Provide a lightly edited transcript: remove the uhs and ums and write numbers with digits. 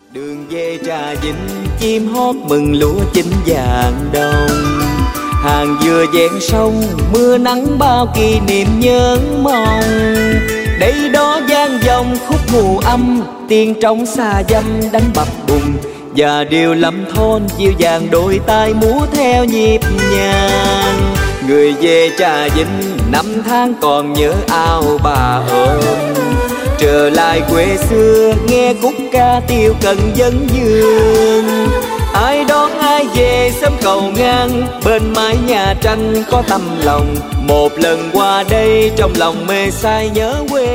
Đường về Trà Vinh chim hót mừng lúa chín vàng đồng, hàng dừa ven sông mưa nắng bao kỷ niệm nhớ mong. Đây đó vang vọng khúc mù âm, tiếng trong xa dăm đánh bập bùng, và điều lâm thôn dịu dàng đôi tay múa theo nhịp nhàng. Người về Trà Vinh năm tháng còn nhớ ao bà ôm, trở lại quê xưa nghe khúc ca tiêu cần dân dương. Ai đón ai về sớm cầu ngang, bên mái nhà tranh có tâm lòng, một lần qua đây trong lòng mê say nhớ quê